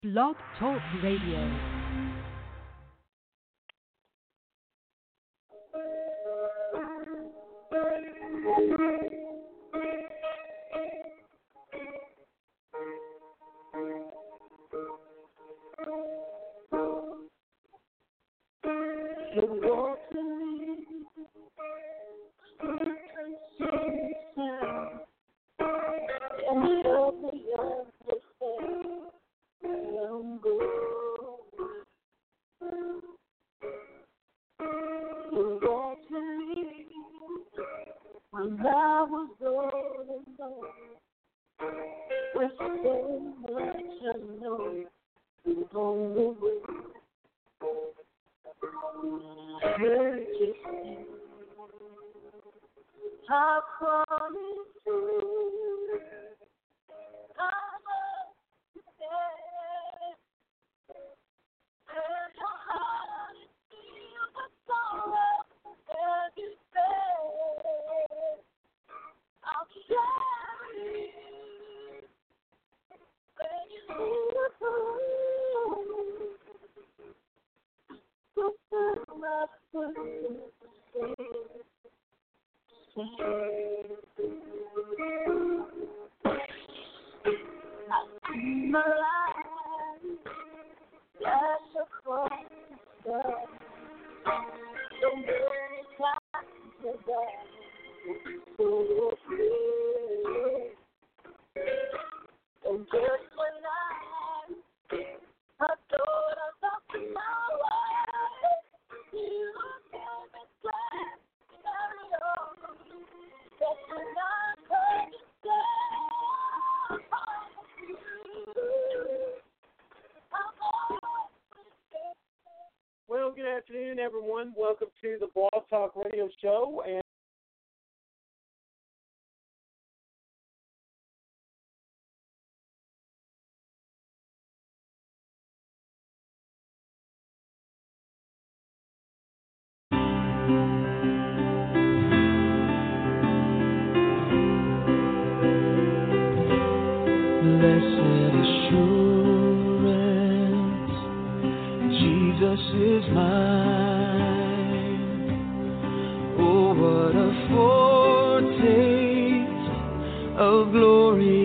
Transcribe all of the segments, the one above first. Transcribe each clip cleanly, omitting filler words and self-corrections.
Blog Talk Radio. Well, good afternoon, everyone. Welcome to the Blog Talk Radio Show. And blessed assurance, Jesus is mine. Oh, what a foretaste of glory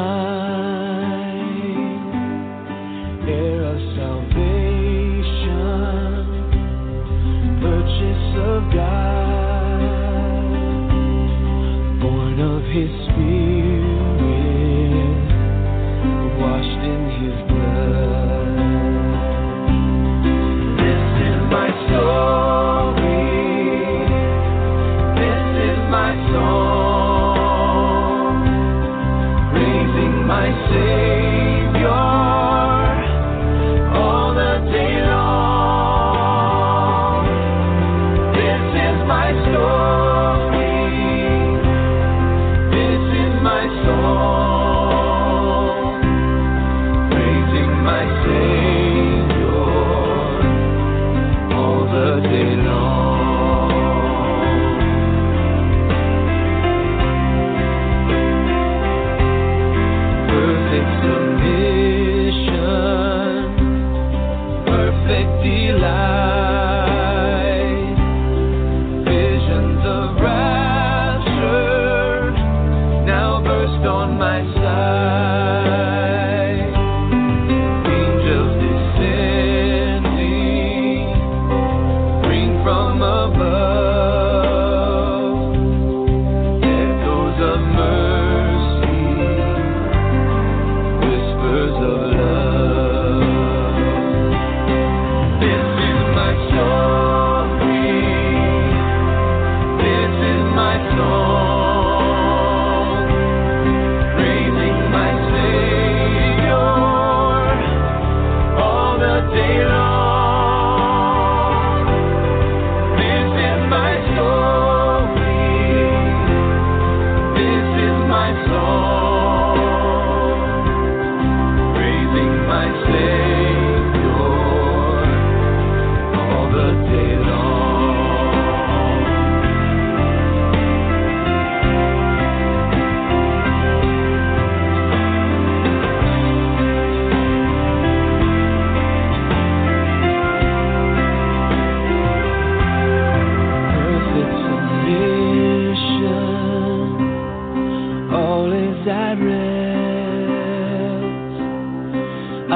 divine, heir of salvation, purchase of God, born of His Spirit, washed in His blood. This is my story. This is my song, praising my Savior all the day long. This is my story. This is my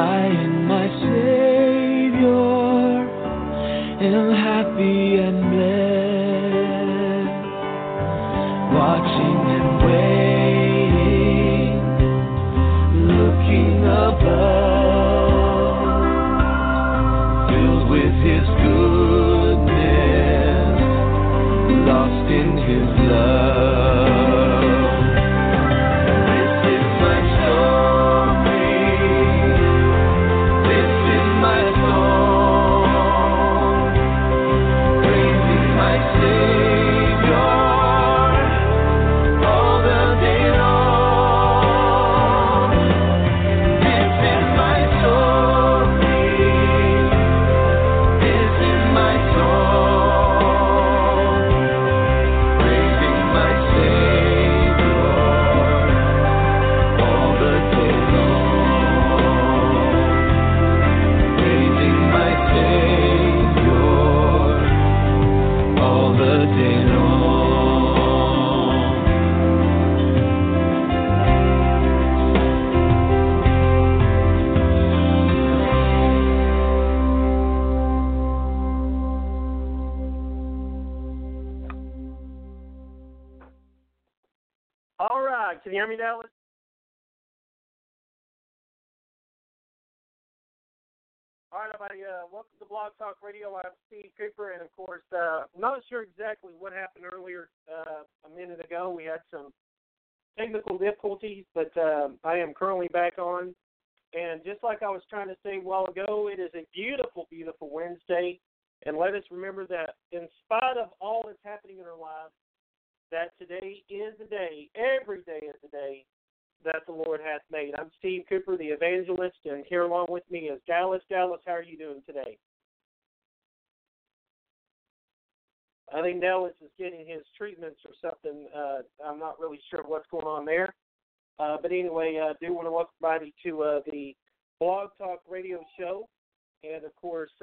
I and my Savior am happy and blessed, watching and waiting, looking above, filled with His goodness, lost in His love. This is my story, this is my song, praising my Savior all the day long. This is my story, this is my song, praising my Savior all the day long. Praising my Savior all the day long. All right. Can you hear me, Dallas? All right, everybody. Welcome to Blog Talk Radio. I'm Steve Cooper, and of course, I'm not sure exactly what happened earlier. A minute ago, we had some technical difficulties, but I am currently back on. And just like I was trying to say a while ago, it is a beautiful, beautiful Wednesday. And let us remember that in spite of all that's happening in our lives, that today is the day, every day is the day that the Lord hath made. I'm Steve Cooper, the evangelist, and here along with me is Dallas. Dallas, how are you doing today? I think Dallas is getting his treatments or something. I'm not really sure what's going on there. But anyway, I do want to welcome everybody to the Blog Talk Radio show. And, of course,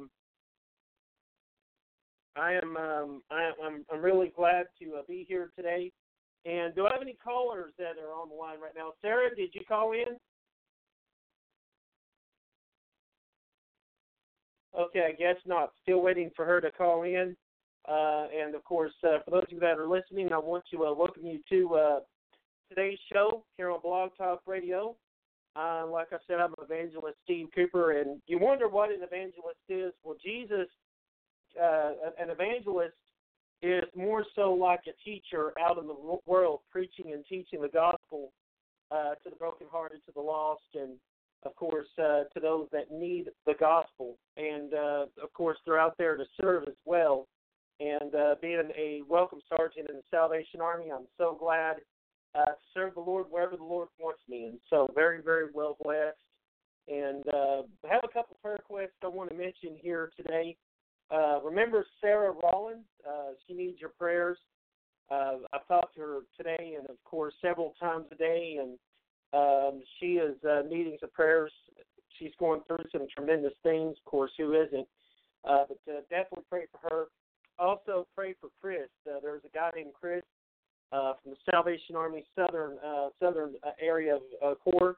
I'm really glad to be here today. And do I have any callers that are on the line right now? Sarah, did you call in? Okay, I guess not. Still waiting for her to call in. And, of course, for those of you that are listening, I want to welcome you to today's show here on Blog Talk Radio. Like I said, I'm evangelist Steve Cooper, and you wonder what an evangelist is. Well, Jesus, an evangelist is more so like a teacher out in the world, preaching and teaching the gospel to the brokenhearted, to the lost, and, of course, to those that need the gospel. And, of course, they're out there to serve as well. And being a welcome sergeant in the Salvation Army, I'm so glad to serve the Lord wherever the Lord wants me. And so very, very well blessed. And I have a couple prayer requests I want to mention here today. Remember Sarah Rollins. She needs your prayers. I've talked to her today and, of course, several times a day, and she is needing some prayers. She's going through some tremendous things. Of course, who isn't? But definitely pray for her. Also, pray for Chris. There's a guy named Chris from the Salvation Army southern area of Corps.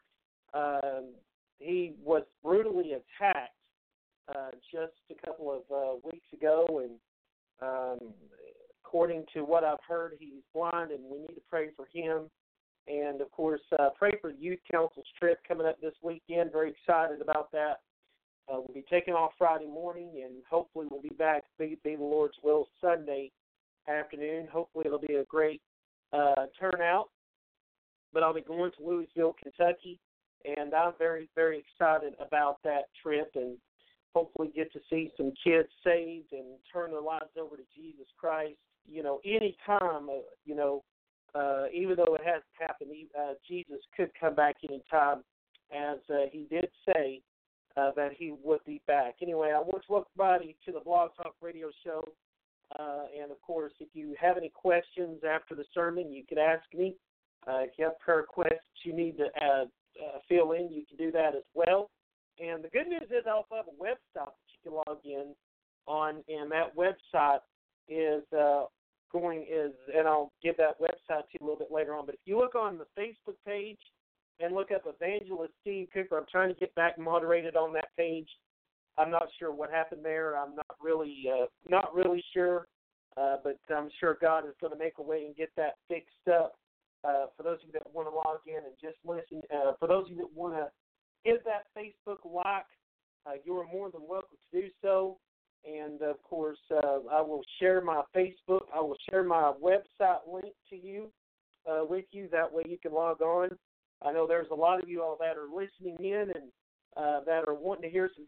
He was brutally attacked just a couple of weeks ago, and according to what I've heard, he's blind, and we need to pray for him. And, of course, pray for the Youth Council's trip coming up this weekend. Very excited about that. We'll be taking off Friday morning, and hopefully we'll be back, be the Lord's will, Sunday afternoon. Hopefully it'll be a great turnout. But I'll be going to Louisville, Kentucky, and I'm very, very excited about that trip, and hopefully get to see some kids saved and turn their lives over to Jesus Christ. You know, any time, even though it hasn't happened, Jesus could come back any time, as he did say that he would be back. Anyway, I want to welcome everybody to the Blog Talk Radio show. And, of course, if you have any questions after the sermon, you can ask me. If you have prayer requests you need to fill in, you can do that as well. And the good news is I also have a website that you can log in on, and that website is and I'll give that website to you a little bit later on. But if you look on the Facebook page and look up Evangelist Steve Cooper. I'm trying to get back moderated on that page. I'm not sure what happened there. I'm not really sure, but I'm sure God is going to make a way and get that fixed up. For those of you that want to log in and just listen, for those of you that want to hit that Facebook like, you are more than welcome to do so. And, of course, I will share my Facebook. I will share my website link to you, with you. That way you can log on. I know there's a lot of you all that are listening in and that are wanting to hear some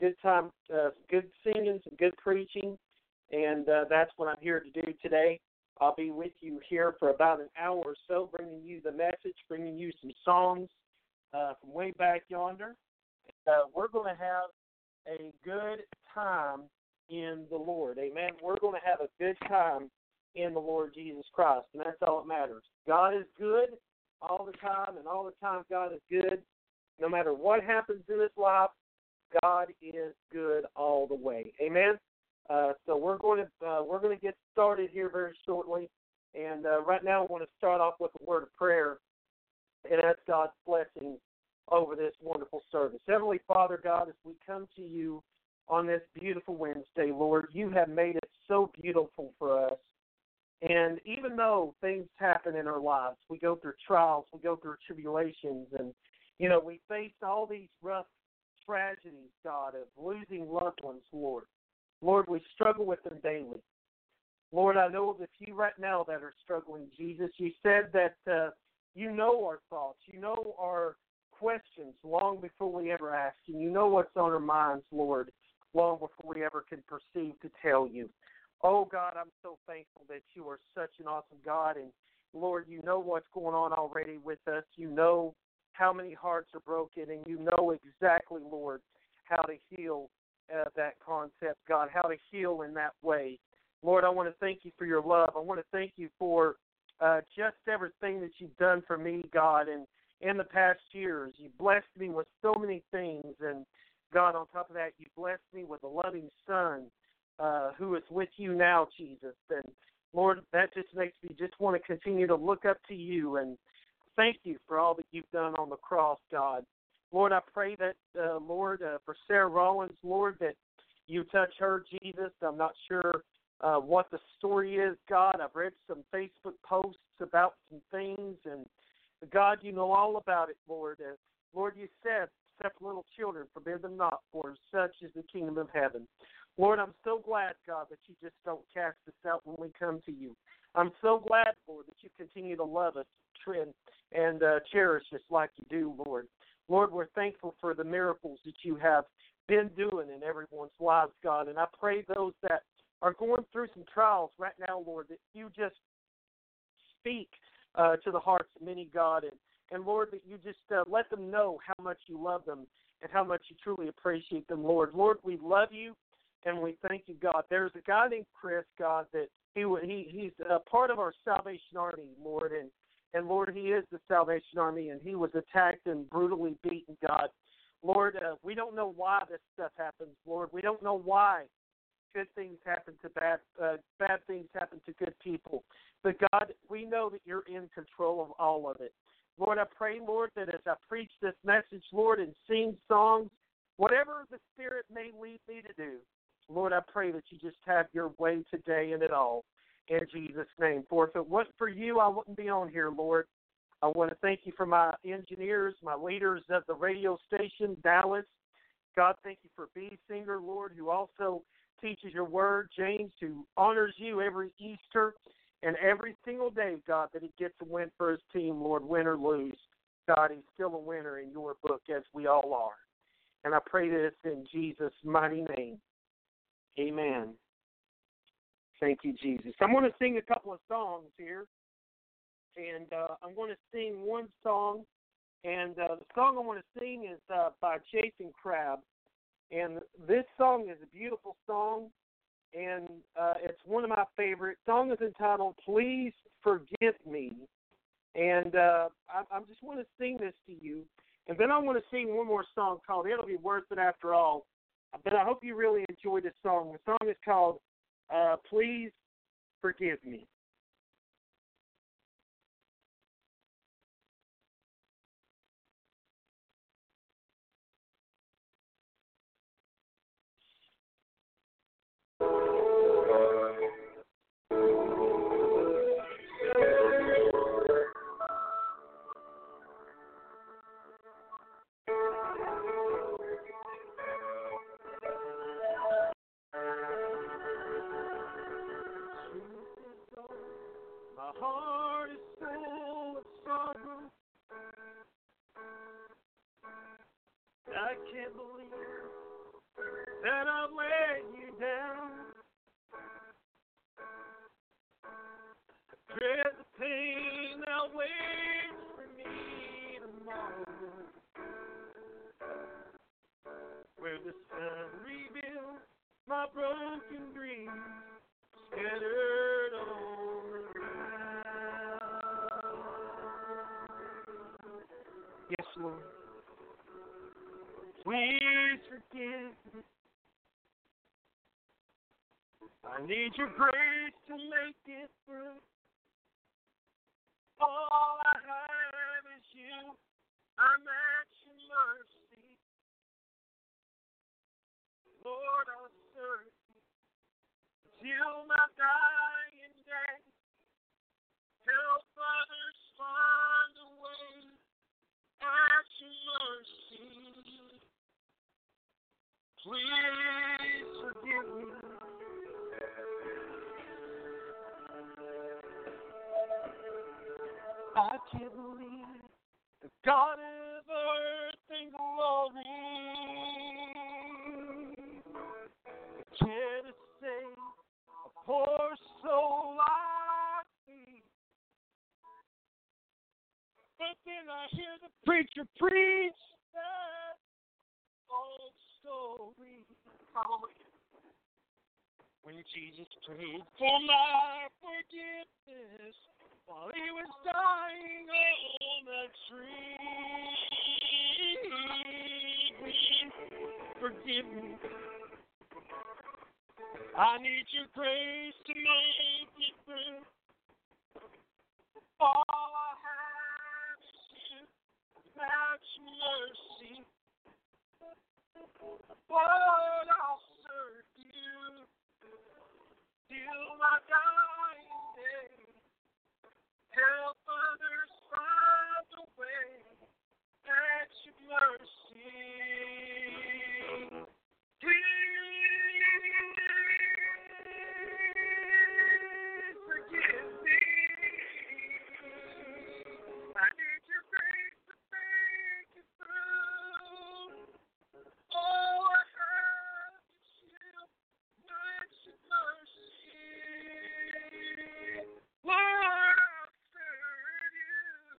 good singing, some good preaching. And that's what I'm here to do today. I'll be with you here for about an hour or so, bringing you the message, bringing you some songs from way back yonder. We're going to have a good time in the Lord. Amen. We're going to have a good time in the Lord Jesus Christ, and that's all that matters. God is good all the time, and all the time God is good. No matter what happens in this life, God is good all the way. Amen. So we're going to get started here very shortly, and right now I want to start off with a word of prayer, and that's God's blessing over this wonderful service. Heavenly Father, God, as we come to you on this beautiful Wednesday, Lord, you have made it so beautiful for us. And even though things happen in our lives, we go through trials, we go through tribulations, and, we face all these rough tragedies, God, of losing loved ones, Lord. Lord, we struggle with them daily. Lord, I know the few right now that are struggling, Jesus. You said that you know our thoughts. You know our questions long before we ever ask. And you know what's on our minds, Lord, long before we ever can perceive to tell you. Oh, God, I'm so thankful that you are such an awesome God. And, Lord, you know what's going on already with us. You know how many hearts are broken. And you know exactly, Lord, how to heal that concept, God, how to heal in that way. Lord, I want to thank you for your love. I want to thank you for just everything that you've done for me, God, and in the past years. You blessed me with so many things, and God, on top of that, you blessed me with a loving son who is with you now, Jesus. And Lord, that just makes me just want to continue to look up to you and thank you for all that you've done on the cross, God. Lord, I pray that, Lord, for Sarah Rollins, Lord, that you touch her, Jesus. I'm not sure what the story is, God. I've read some Facebook posts about some things, and God, you know all about it, Lord. Lord, you said, except little children, forbid them not, for such is the kingdom of heaven. Lord, I'm so glad, God, that you just don't cast us out when we come to you. I'm so glad, Lord, that you continue to love us, and cherish us like you do, Lord. Lord, we're thankful for the miracles that you have been doing in everyone's lives, God. And I pray those that are going through some trials right now, Lord, that you just speak to the hearts of many, God. And Lord, that you just let them know how much you love them and how much you truly appreciate them, Lord. Lord, we love you and we thank you, God. There's a guy named Chris, God, that he's a part of our Salvation Army, Lord, and Lord, he is the Salvation Army, and he was attacked and brutally beaten, God. Lord, we don't know why this stuff happens, Lord. We don't know why good things happen to bad things happen to good people. But, God, we know that you're in control of all of it. Lord, I pray, Lord, that as I preach this message, Lord, and sing songs, whatever the Spirit may lead me to do, Lord, I pray that you just have your way today in it all. In Jesus' name. For if it wasn't for you, I wouldn't be on here, Lord. I want to thank you for my engineers, my leaders of the radio station, Dallas. God, thank you for B. Singer, Lord, who also teaches your word. James, who honors you every Easter and every single day, God, that he gets a win for his team, Lord, win or lose. God, he's still a winner in your book, as we all are. And I pray this in Jesus' mighty name. Amen. Thank you, Jesus. I'm going to sing a couple of songs here, and I'm going to sing one song, and the song I want to sing is by Jason Crabb, and this song is a beautiful song, and it's one of my favorites. The song is entitled "Please Forgive Me," and I just want to sing this to you, and then I want to sing one more song called "It'll Be Worth It After All," but I hope you really enjoy this song. The song is called Please Forgive Me. that I've let you down. Dread the pain that waits for me tomorrow, where the sun rebuilds my broken dreams, scattered on the ground. Yes, Lord. Please forgive me. I need your grace to make it through. All I have is you. I'm at your mercy. Lord, I'll serve you till my dying day. Help others find a way at your mercy. Please forgive me. I can't believe the God of earth and glory can't save a poor soul like me. But then I hear the preacher preach that old story. Hallelujah. When Jesus prayed for my forgiveness while he was dying on the tree. Forgive me. I need your grace to make it through. All I have is you. That's mercy. Lord, I'll serve you till my dying day. Help others find a way at your mercy. Please forgive me. I need your grace to make it through. All I have is you. That's your mercy. Lord, I'll serve you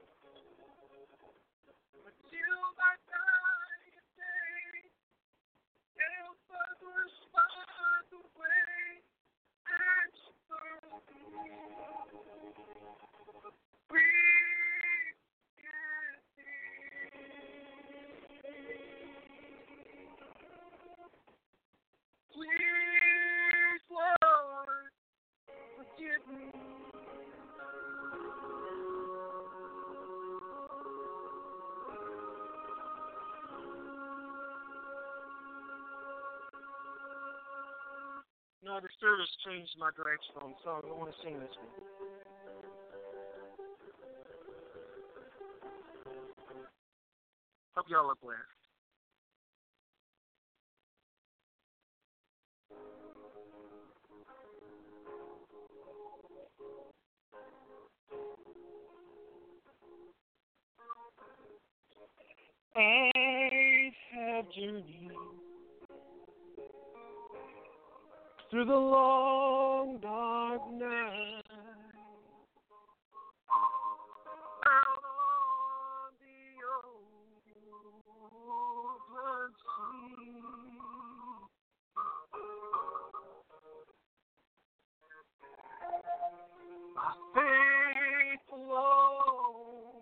until my dying day. Help others find the way and serve you. Please forgive me. Please, Lord, forgive me. No, the service changed my direction on the song. I want to sing this one. Hope y'all are blessed. I have journeyed through the long dark night, out on the open sea. My faith alone,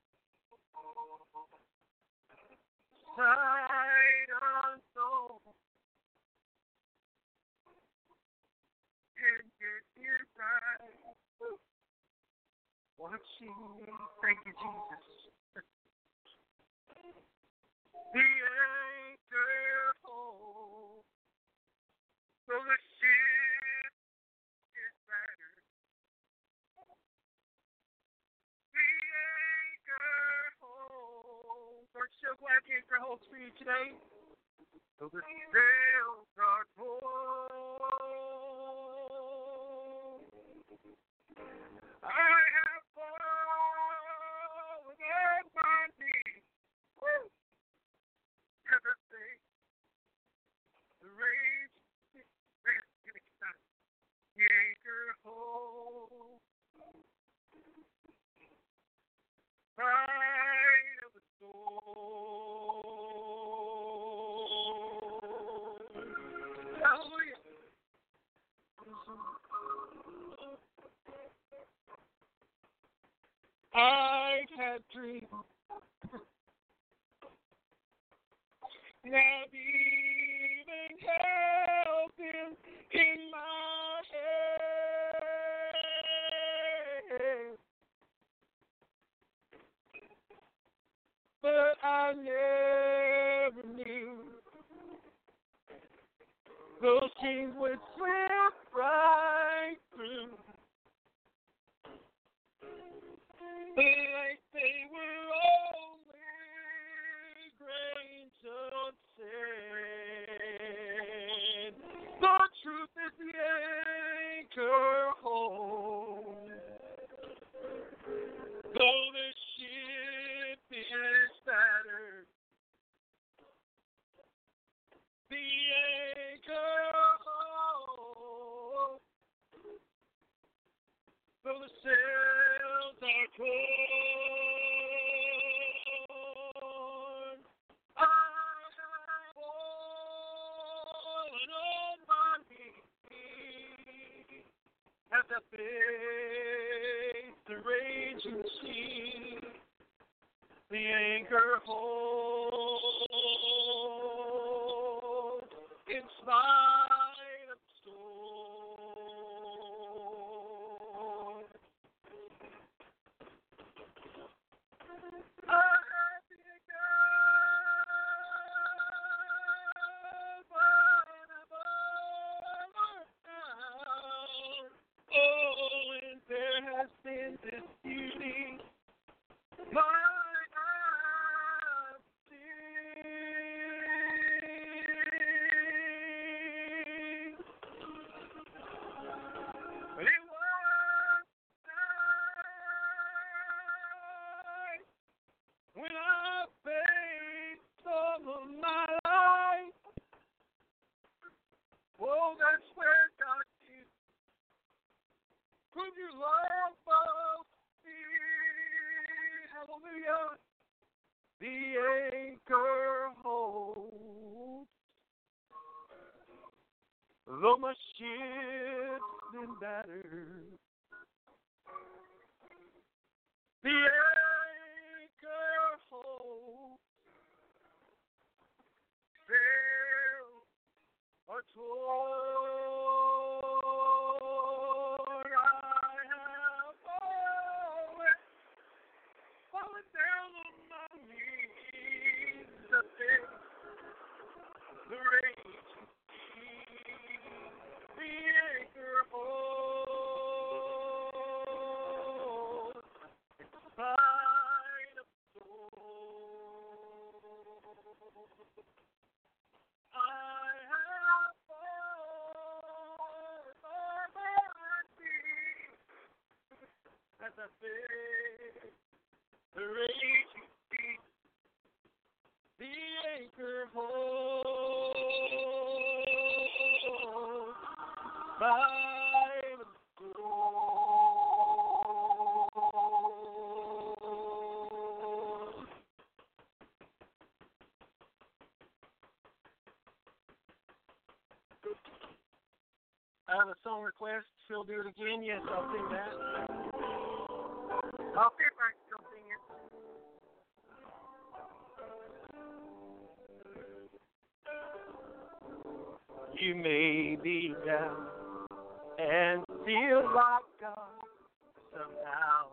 sight unknown, and yet you're right. Watching me, thank you, Jesus. The anchor holds, so the ship is battered. The anchor holds. Aren't you so glad the anchor holds for you today? So the sails are full. I have fallen on my knees. Everything Pride of the storm. Hallelujah. I've had dreams that even held them in my head, but I never knew those chains would slip right through. Like they were only grains of sand. The truth is the anchor home. Though the ship is battered, the anchor home. Though the sails are torn, I have fallen on my knees as I face the raging sea. The anchor holds in spite of the storm. I have been God, but above down. Oh, and there has been this beauty my eyes see. But it was night when I faced all of my life. Oh, that's where God you prove your love for me. Hallelujah. The anchor holds, though my ship's been battered. The anchor holds, sails are torn. I have fallen down on my knees to face the raging sea. The anchor holds in spite of the storm. I have fallen on my knees as I face the raging sea. The anchor holds by the storm. I have a song request. Phil, do it again. Yes, I'll sing that. I'll see if I can still sing it. You may be down and feel like God somehow.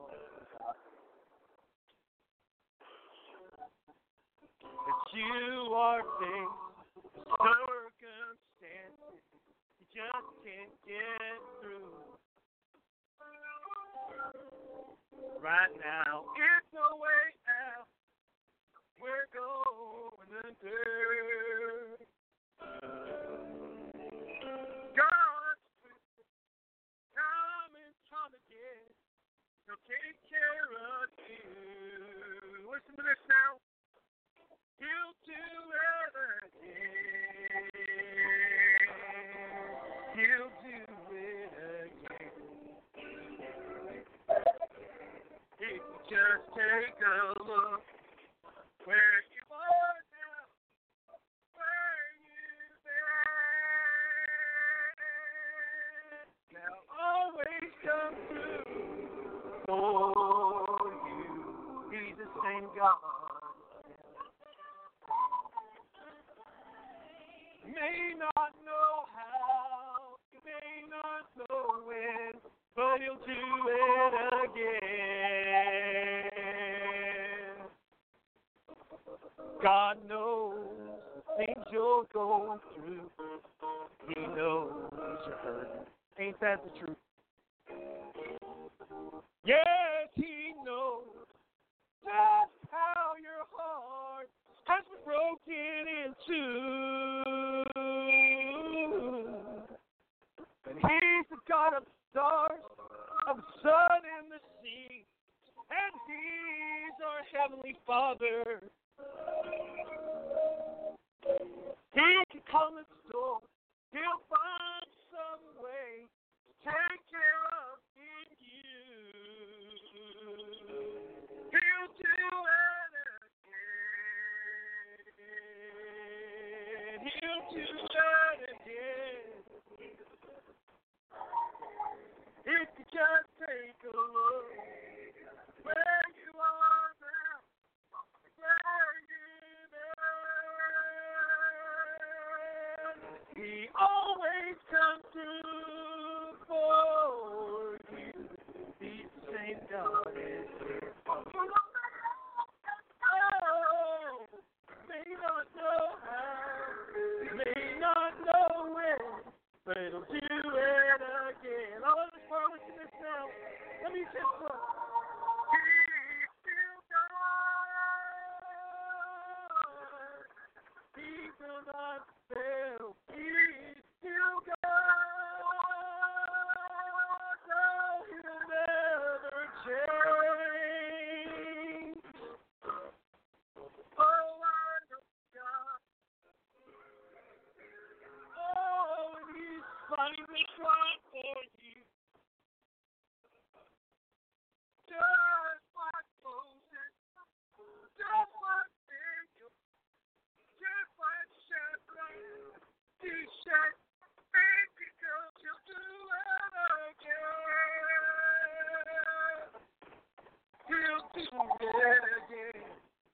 That you are faced with circumstances you just can't get through. Right now, it's no way out. We're going under. God's time and time again, He'll take care of you. Listen to this now. He'll do it again. He'll do it again. If you just take a look where you are now, where you've been. Now always come through for you. He's the same God. You may not know how, you may not know when, but he'll do it again. God knows the things you're going through. He knows you're hurting. Ain't that the truth? Yes, he knows just how your heart has been broken into. And he's the God of the stars, of the sun and the sea, and he's our heavenly Father. He can calm the storm, he'll find some way to take care of you. He'll do it again. He'll do it again. If you just take a look where you are now, where you've been. He always comes through for you. He's the same God as you. Oh, may not know how, may not know when, but it'll do it again. Oh, let's probably do this now. Let me just look. He's still God. He will not fail. He's still God. So he'll never change. Oh, I know God. Oh, and he's fighting the fight for you. Just like Moses, just like Daniel, just like Shadrach, Meshach, and Abednego, he'll do it again. He'll do it again.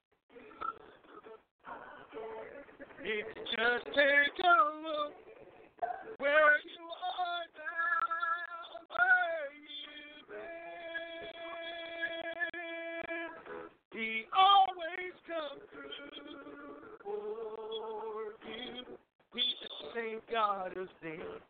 If you just take a look where you are now, where you've been, he always comes through for you. He's the same God as then.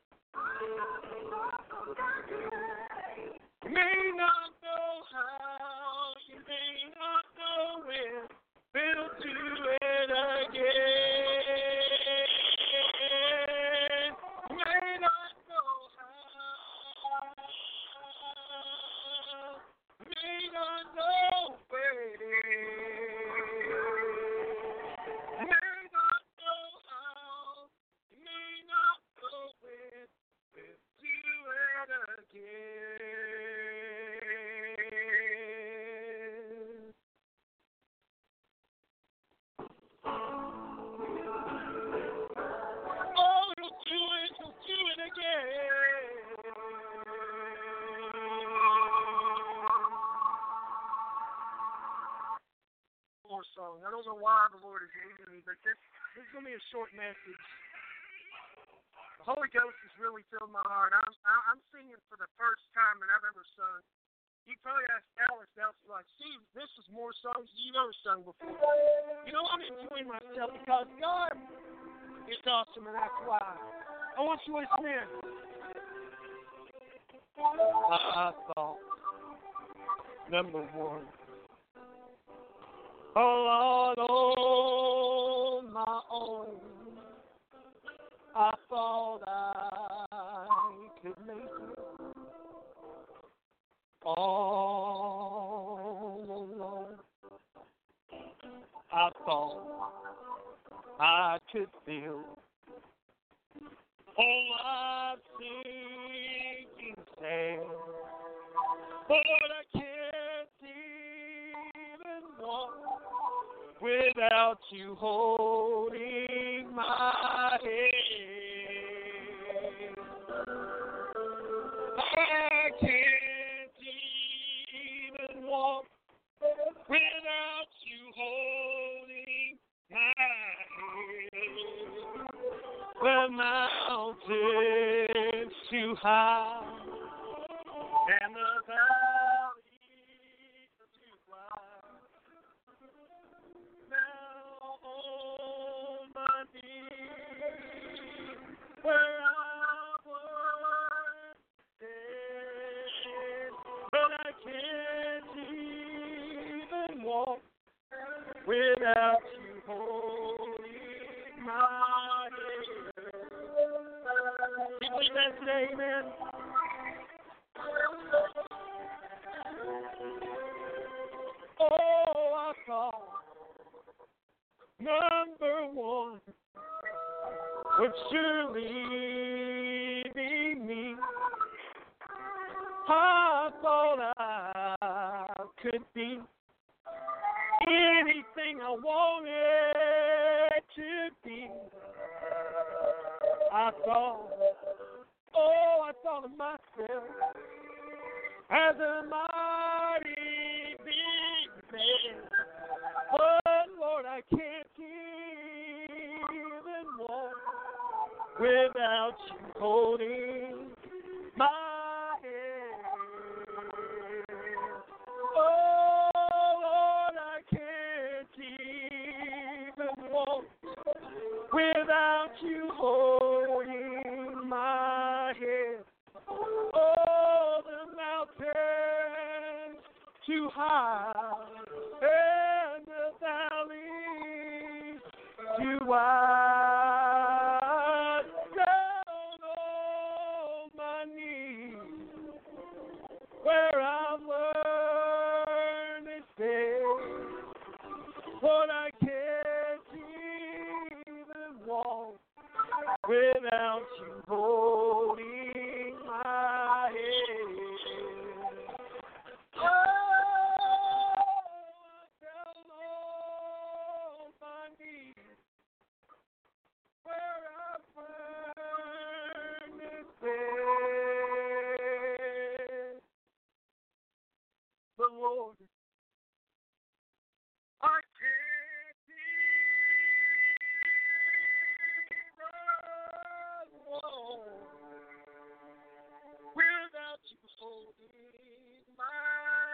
You may not know how, you may not know when, but he'll do it again. You may not know how, you may not know when, you may not know how, you may not know when, but he'll do it again. Oh, he'll do it again. More song. I don't know why the Lord is leading me, but this is going to be a short message. The Holy Ghost has really filled my heart. I'm singing for the first time that I've ever sung. You probably asked Alice, like, Steve, this is more songs than you've ever sung before. You know, I'm enjoying myself because God is awesome, and that's why. I want you to listen in. I thought, number one, oh Lord, on my own, I thought I could make it all alone. I thought I could feel all my sinking sand, but I can't see without you holding my hand. I can't even walk without you holding my hand. The mountain's too high and the valley's too wide. Now on my knees where I was dead, but I can't even walk without you holding my hand. You believe that today, amen? Oh, I thought number one would surely be me. I thought I could be anything I wanted to be. I thought of myself as a mighty big man. But Lord, I can't even walk without you holding my hand. Oh Lord, I can't even walk without you holding my hand. Oh, the mountains too high and the valleys too wide. Down on my knees where I've learned to stay. Lord, I can't even walk without you holding my hand. Oh, down on my knees where I've learned to stay. But Lord, I can't even walk without you holding my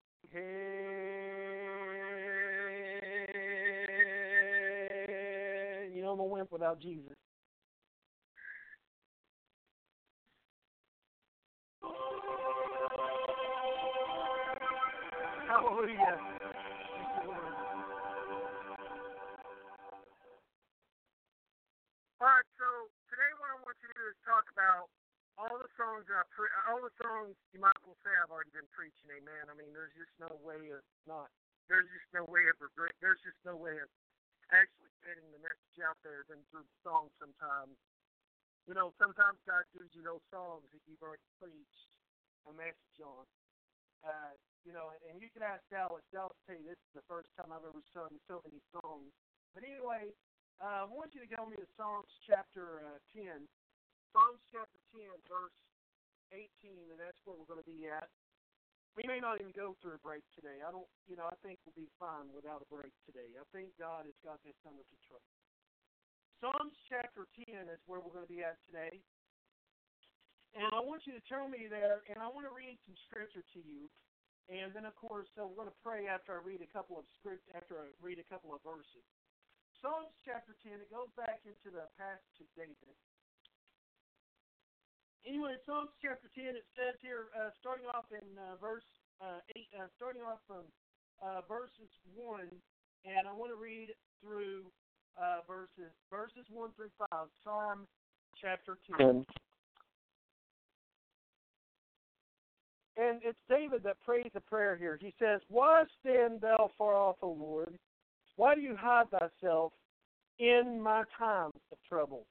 hand. You know, I'm a wimp without Jesus. Hallelujah. All right, so today what I want you to do is talk about all the songs you might as well say I've already been preaching. Amen. I mean, there's just no way of not. There's just no way of regret. There's just no way of actually getting the message out there than through songs. Sometimes, you know, sometimes God gives you those songs that you've already preached a message on. You know, and you can ask Dallas. Dallas will tell you this is the first time I've ever sung so many songs. But anyway, I want you to go with me to Psalms chapter 10. Psalms chapter 10, verse 18, and that's where we're going to be at. We may not even go through a break today. I think we'll be fine without a break today. I think God has got this under control. Psalms chapter 10 is where we're going to be at today. And I want you to turn me there, and I want to read some scripture to you. And then, of course, we're going to pray after I read a couple of verses. Psalms chapter 10, it goes back into the passage of David. Anyway, Psalms chapter 10, it says here, starting off in verse 8, starting off from verses 1, and I want to read through verses 1 through 5, Psalm chapter 10. And it's David that prays a prayer here. He says, "Why stand thou far off, O Lord? Why do you hide thyself in my times of trouble?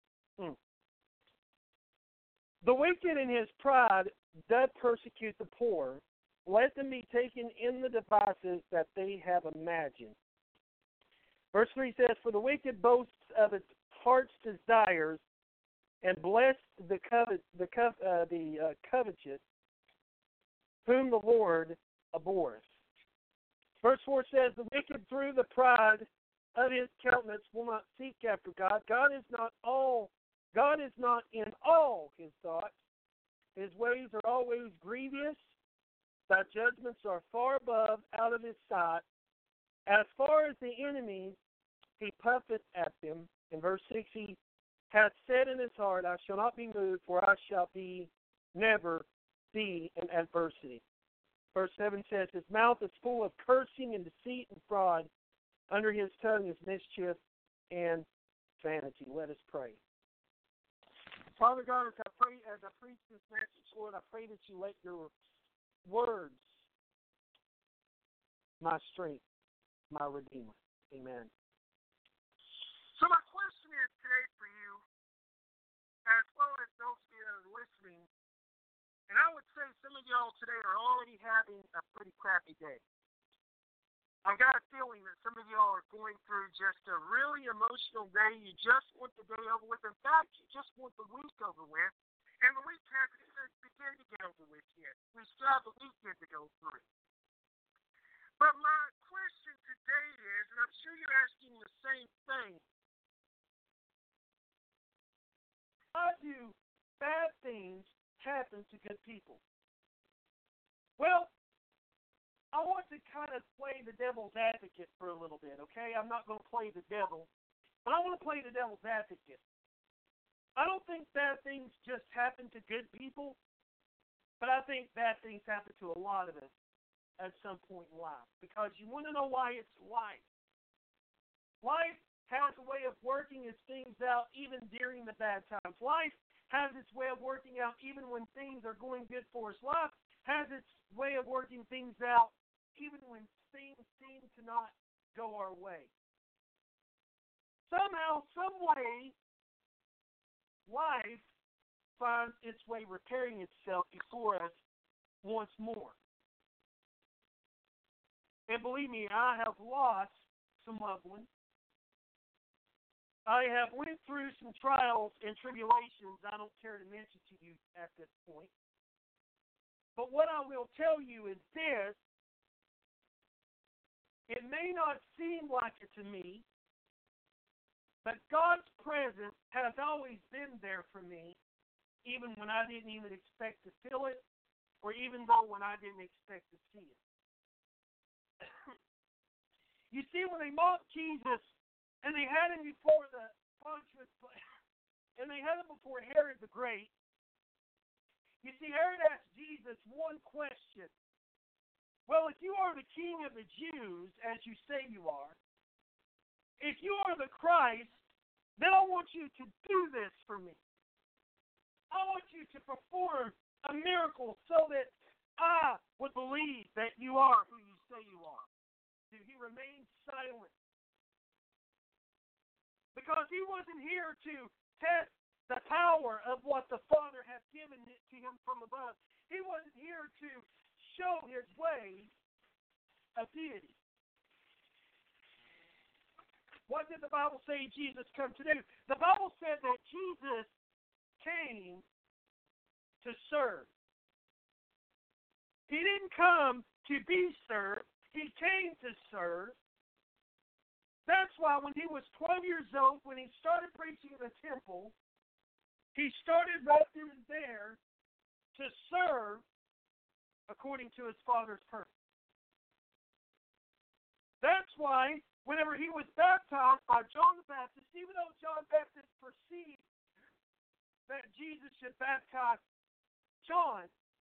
The wicked in his pride doth persecute the poor. Let them be taken in the devices that they have imagined. Verse 3 says, "For the wicked boasts of its heart's desires, and bless the covetous, whom the Lord abhors." Verse 4 says, "The wicked through the pride of his countenance will not seek after God. God is not in all his thoughts. His ways are always grievous. Thy judgments are far above out of his sight. As far as the enemies, he puffeth at them." In verse 6, he hath said in his heart, "I shall not be moved, for I shall never be in adversity." Verse 7 says, "His mouth is full of cursing and deceit and fraud. Under his tongue is mischief and vanity." Let us pray. Father God, as I preach this message, Lord, I pray that you let your words, my strength, my Redeemer. Amen. So my question is today for you, as well as those of you that are listening, and I would say some of y'all today are already having a pretty crappy day. I've got a feeling that some of y'all are going through just a really emotional day. You just want the day over with. In fact, you just want the week over with. And the week hasn't even begun to get over with yet. We still have the weekend to go through. But my question today is, and I'm sure you're asking the same thing, how do bad things happen to good people? Well, I want to kind of play the devil's advocate for a little bit, okay? I'm not going to play the devil, but I want to play the devil's advocate. I don't think bad things just happen to good people, but I think bad things happen to a lot of us at some point in life. Because you want to know why it's life. Life has a way of working its things out even during the bad times. Life has its way of working out even when things are going good for us. Life has its way of working things out even when things seem to not go our way. Somehow, some way, life finds its way repairing itself before us once more. And believe me, I have lost some loved ones. I have went through some trials and tribulations I don't care to mention to you at this point. But what I will tell you is this: it may not seem like it to me, but God's presence has always been there for me, even when I didn't even expect to feel it, or even though when I didn't expect to see it. You see, when they mocked Jesus, and they had him before the Pontius, and they had him before Herod the Great, you see, Herod asked Jesus one question. Well, if you are the king of the Jews, as you say you are, if you are the Christ, then I want you to do this for me. I want you to perform a miracle so that I would believe that you are who you say you are. So he remained silent. Because he wasn't here to test the power of what the Father had given to him from above. He wasn't here to show his ways of deity. What did the Bible say Jesus come to do? The Bible said that Jesus came to serve. He didn't come to be served. He came to serve. That's why when he was 12 years old, when he started preaching in the temple, he started right then and there to serve according to his Father's purpose. That's why whenever he was baptized by John the Baptist, even though John the Baptist perceived that Jesus should baptize John,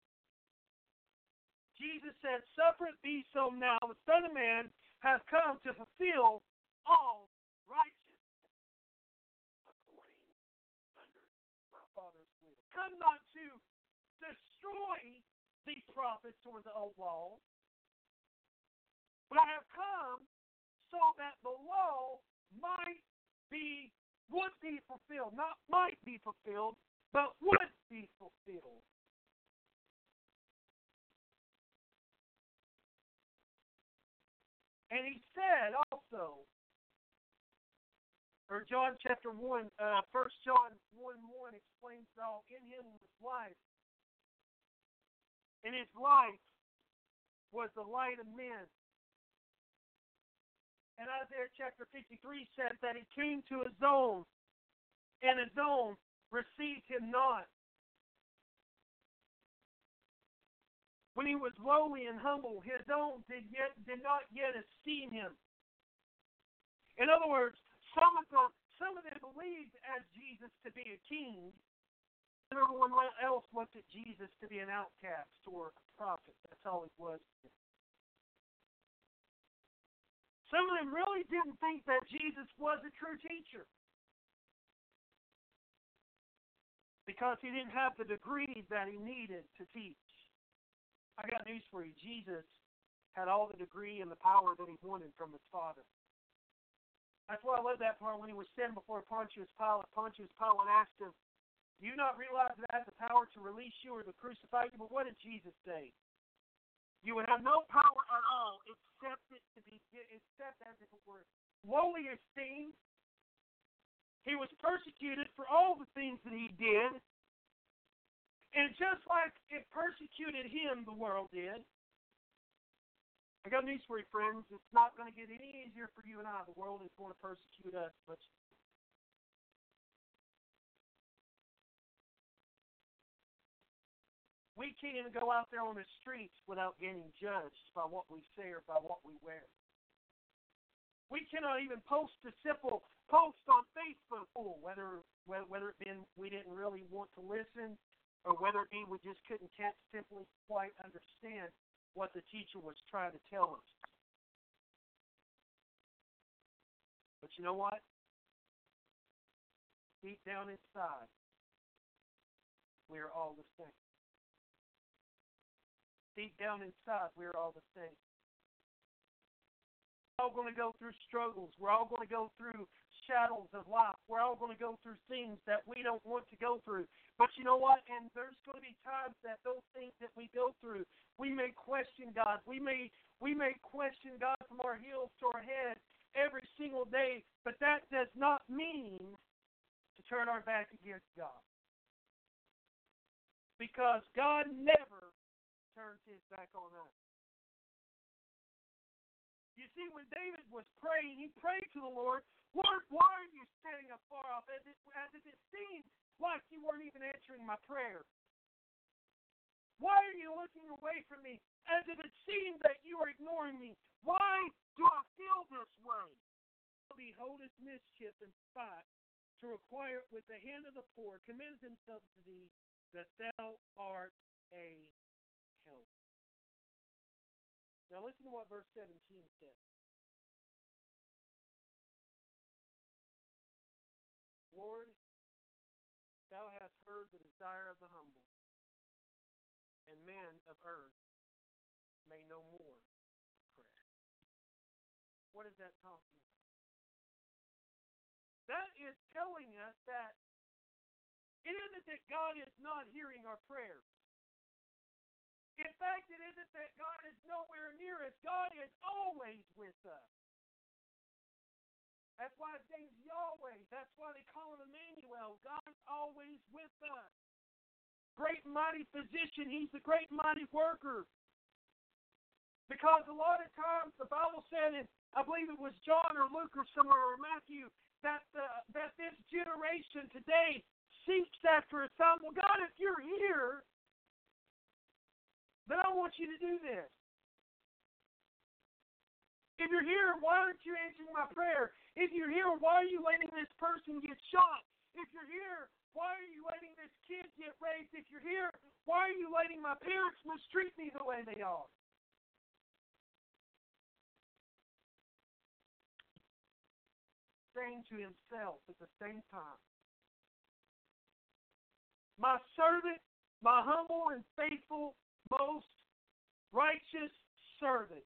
Jesus said, "Suffer it be so now. The Son of Man has come to fulfill all righteousness according under my Father's will." Come not to destroy the prophets or the old law, but I have come so that the law would be fulfilled. Not might be fulfilled, but would be fulfilled. And he said also or John chapter 1, 1 John 1:1 explains it all. In him was life, and his life was the light of men. And Isaiah chapter 53 says that he came to his own, and his own received him not. When he was lowly and humble, his own did not yet esteem him. In other words, some of them believed as Jesus to be a king, and everyone else looked at Jesus to be an outcast or a prophet. That's all he was. Some of them really didn't think that Jesus was a true teacher, because he didn't have the degree that he needed to teach. I got news for you. Jesus had all the degree and the power that he wanted from his Father. That's why I love that part when he was standing before Pontius Pilate. Pontius Pilate asked him, "Do you not realize that I have the power to release you or to crucify you?" But what did Jesus say? You would have no power at all except as if it were lowly esteemed. He was persecuted for all the things that he did. And just like it persecuted him, the world did. I got news for you, friends. It's not going to get any easier for you and I. The world is going to persecute us. But we can't even go out there on the streets without getting judged by what we say or by what we wear. We cannot even post a simple post on Facebook, whether it be we didn't really want to listen, or whether it be we just can't simply quite understand what the teacher was trying to tell us. But you know what? Deep down inside, we are all the same. Deep down inside, we are all the same. We're all going to go through struggles. We're all going to go through shadows of life. We're all going to go through things that we don't want to go through. But you know what? And there's going to be times that those things that we go through, we may question God. We may question God from our heels to our head every single day. But that does not mean to turn our back against God. Because God never turns his back on us. You see, when David was praying, he prayed to the Lord, "Lord, why are you standing up far off? As it seemed like you weren't even answering my prayer. Why are you looking away from me? As if it seemed that you are ignoring me. Why do I feel this way? Behold his mischief and spite, to require it with the hand of the poor, commends himself to thee, that thou art a help." Now listen to what verse 17 says. "Lord, thou hast heard the desire of the humble, and men of earth may no more pray." What is that talking about? That is telling us that it isn't that God is not hearing our prayers. In fact, it isn't that God is nowhere near us. God is always with us. That's why his name's Yahweh. That's why they call him Emmanuel. God's always with us. Great and mighty physician. He's the great and mighty worker. Because a lot of times the Bible said, and I believe it was John or Luke or somewhere or Matthew, that this generation today seeks after a sign. Well, God, if you're here, then I want you to do this. If you're here, why aren't you answering my prayer? If you're here, why are you letting this person get shot? If you're here, why are you letting this kid get raped? If you're here, why are you letting my parents mistreat me the way they are? Saying to himself at the same time, "My servant, my humble and faithful, most righteous servant.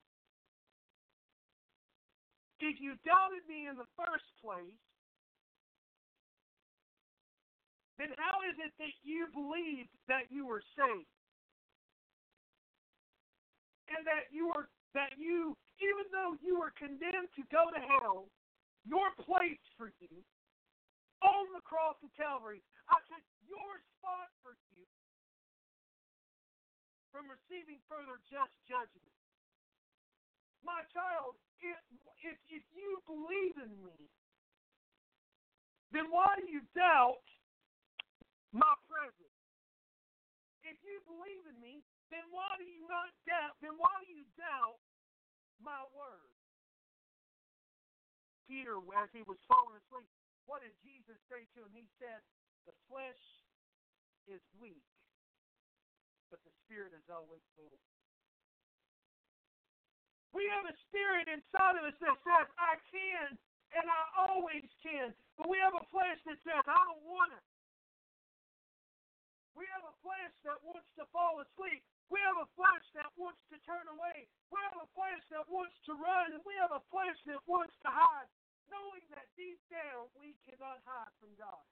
If you doubted me in the first place, then how is it that you believed that you were saved? And that you, even though you were condemned to go to hell, your place for you on the cross of Calvary. I took your spot for you from receiving further just judgment. My child, if you believe in me, then why do you doubt my presence? If you believe in me, then why do you not doubt? Then why do you doubt my word? Peter, as he was falling asleep, what did Jesus say to him? He said, "The flesh is weak, but the spirit is always willing." We have a spirit inside of us that says, "I can, and I always can." But we have a flesh that says, "I don't want to." We have a flesh that wants to fall asleep. We have a flesh that wants to turn away. We have a flesh that wants to run. And we have a flesh that wants to hide, knowing that deep down we cannot hide from God.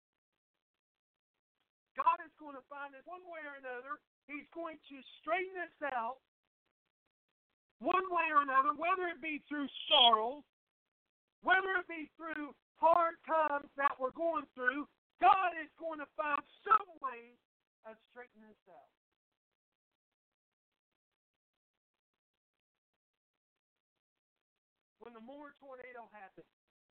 God is going to find us one way or another. He's going to straighten us out one way or another, whether it be through sorrow, whether it be through hard times that we're going through. God is going to find some way of straightening us out. When the Moore tornado happened,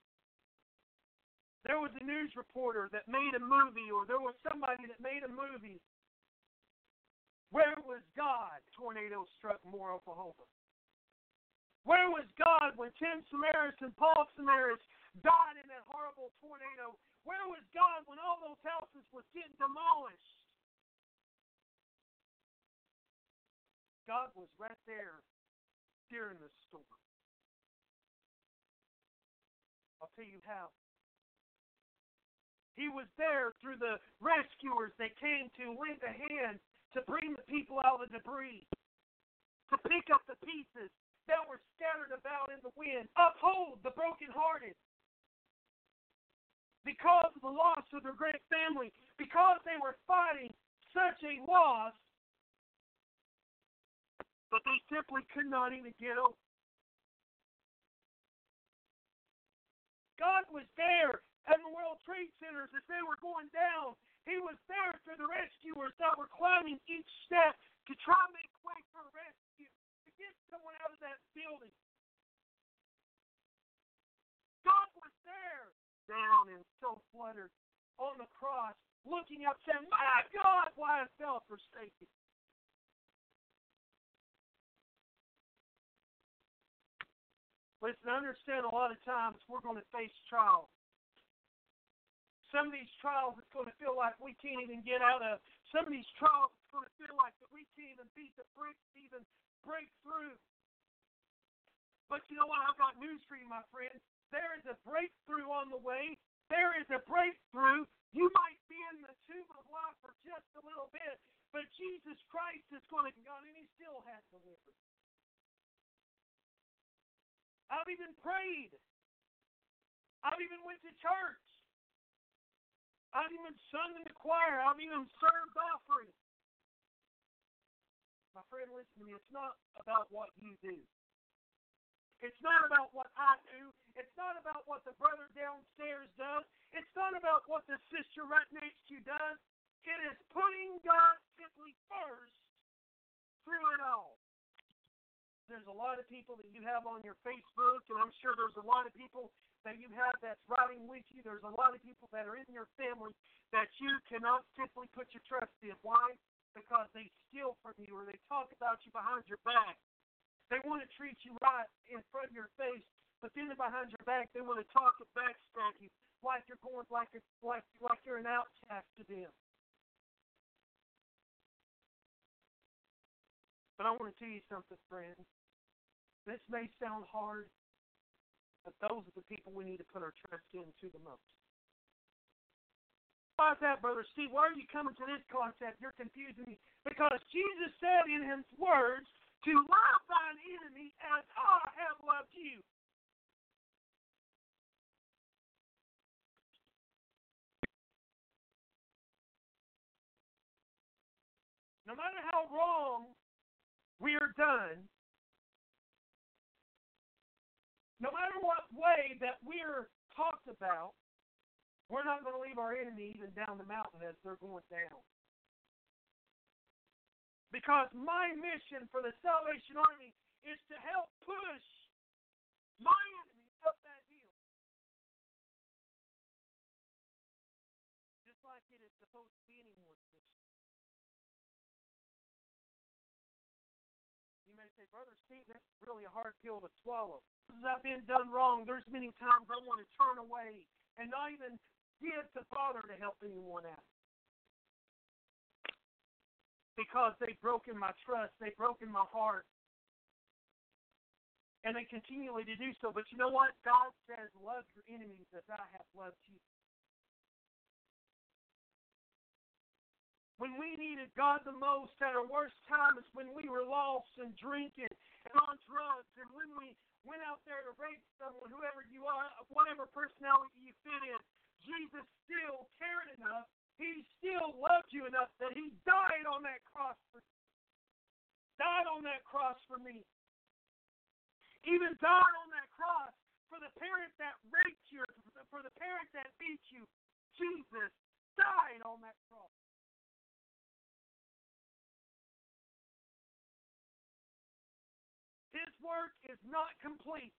there was a news reporter that made a movie, or there was somebody that made a movie. Where was God? Tornado struck Moore, Oklahoma. Where was God when Tim Samaras and Paul Samaras died in that horrible tornado? Where was God when all those houses was getting demolished? God was right there during the storm. I'll tell you how. He was there through the rescuers that came to lend a hand to bring the people out of the debris, to pick up the pieces that were scattered about in the wind, uphold the brokenhearted. Because of the loss of their great family, because they were fighting such a loss, but they simply could not even get over. God was there at the World Trade Centers as they were going down. He was there for the rescuers that were climbing each step to try to make way for a rescue, to get someone out of that building. God was there, down and so fluttered on the cross, looking up, saying, "My God, why hast thou forsaken?" Listen, I understand a lot of times we're going to face trials. Some of these trials it's going to feel like we can't even get out of. Some of these trials it's going to feel like that we can't even beat the bricks, even break through. But you know what? I've got news for you, my friend. There is a breakthrough on the way. There is a breakthrough. You might be in the tube of life for just a little bit, but Jesus Christ is going to go, and He still has delivered. I've even prayed. I've even went to church. I've even sung in the choir. I've even served offering. My friend, listen to me. It's not about what you do. It's not about what I do. It's not about what the brother downstairs does. It's not about what the sister right next to you does. It is putting God simply first through it all. There's a lot of people that you have on your Facebook, and I'm sure there's a lot of people that you have that's riding with you. There's a lot of people that are in your family that you cannot simply put your trust in. Why? Because they steal from you or they talk about you behind your back. They want to treat you right in front of your face, but then behind your back they want to talk and backstab you like you're going like you're an outcast to them. But I want to tell you something, friend. This may sound hard, but those are the people we need to put our trust into the most. Why is that, Brother Steve? Why are you coming to this concept? You're confusing me. Because Jesus said in His words, to love thine enemy as I have loved you. No matter how wrong we are done, No matter what way that we're talked about, we're not going to leave our enemy even down the mountain as they're going down. Because my mission for the Salvation Army is to help push my enemy up that hill. Just like it is supposed to be anyone's mission. You may say, Brother Steve, that's really a hard pill to swallow. Because I've been done wrong, there's many times I want to turn away and not even give to Father to help anyone out. Because they've broken my trust, they've broken my heart. And they continually to do so. But you know what? God says, love your enemies as I have loved you. When we needed God the most at our worst time is when we were lost and drinking and on drugs, and when we went out there to rape someone, whoever you are, whatever personality you fit in. Jesus still cared enough. He still loved you enough that He died on that cross for you. Died on that cross for me. Even died on that cross for the parent that raped you, for the parent that beat you. Jesus died on that cross. His work is not complete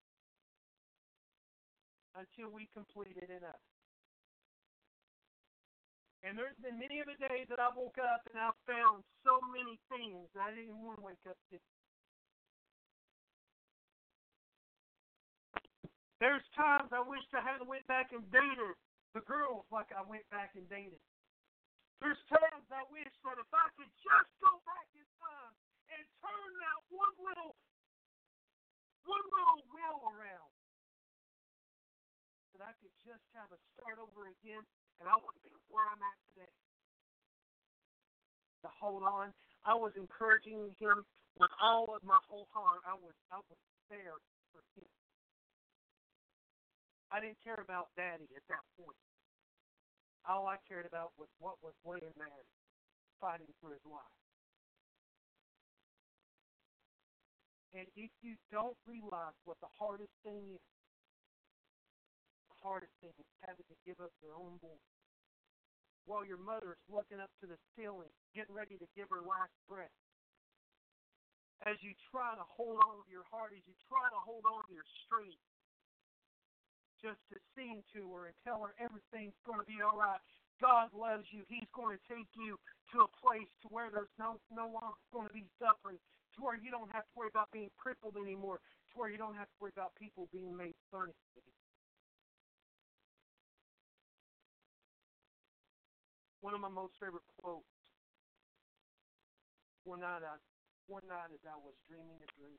until we complete it in us. And there's been many of the days that I woke up and I found so many things that I didn't even want to wake up to. There's times I wished I hadn't went back and dated the girls like I went back and dated. There's times I wish that if I could just go back in time and turn that one little wheel around, that I could just have a start over again, and I would be where I'm at today. To hold on, I was encouraging him with all of my whole heart. I was there for him. I didn't care about Daddy at that point. All I cared about was what was laying there, fighting for his life. And if you don't realize what the hardest thing is, the hardest thing is having to give up your own boy. While your mother's looking up to the ceiling, getting ready to give her last breath. As you try to hold on to your heart, as you try to hold on to your strength, just to sing to her and tell her everything's going to be all right. God loves you. He's going to take you to a place to where there's no longer going to be suffering, to where you don't have to worry about being crippled anymore, to where you don't have to worry about people being made fun of you. One of my most favorite quotes. One night as I was dreaming a dream,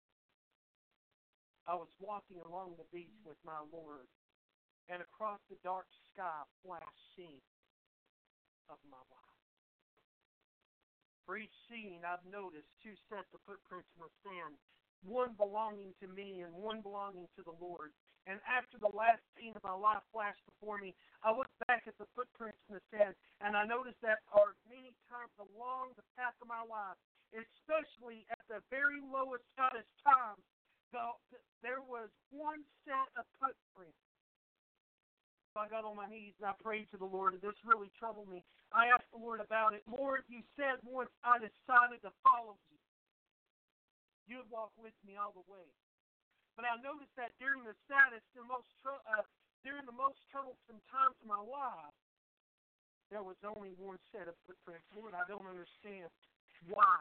I was walking along the beach with my Lord, and across the dark sky flashed scenes of my life. For each scene, I've noticed two sets of footprints in the sand, one belonging to me and one belonging to the Lord. And after the last scene of my life flashed before me, I looked back at the footprints in the sand, and I noticed that many times along the path of my life, especially at the very lowest, hottest times, there was one set of footprints. So I got on my knees and I prayed to the Lord, and this really troubled me. I asked the Lord about it. Lord, you said once I decided to follow you, you would walk with me all the way. But I noticed that during the saddest and during the most troublesome times of my life, there was only one set of footprints. Lord, I don't understand why.